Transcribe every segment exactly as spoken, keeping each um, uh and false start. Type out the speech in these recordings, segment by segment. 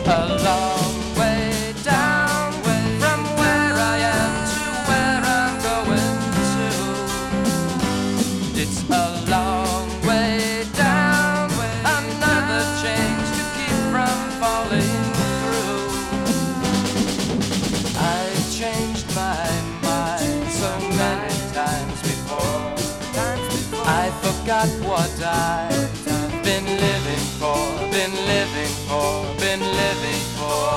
a long way down from where I am to where I'm going to. It's a long way down, another change to keep from falling through. I've changed my mind so many times before. I forgot what I've been living for, been living for, been living for.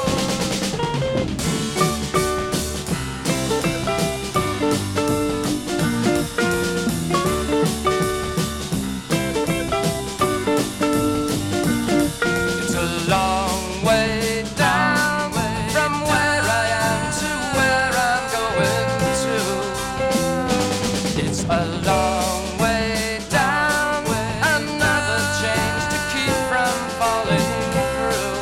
It's a long way down from where I am to where I'm going to. It's a long way down, another change to keep from falling through.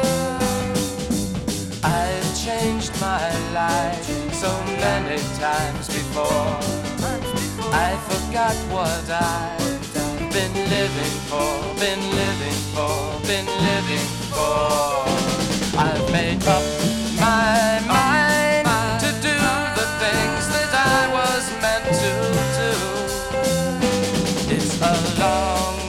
I've changed my life so many times before. I forgot what I've been living for, been living for, been living for. I've made up my mind to do the things that I was meant to do. It's a long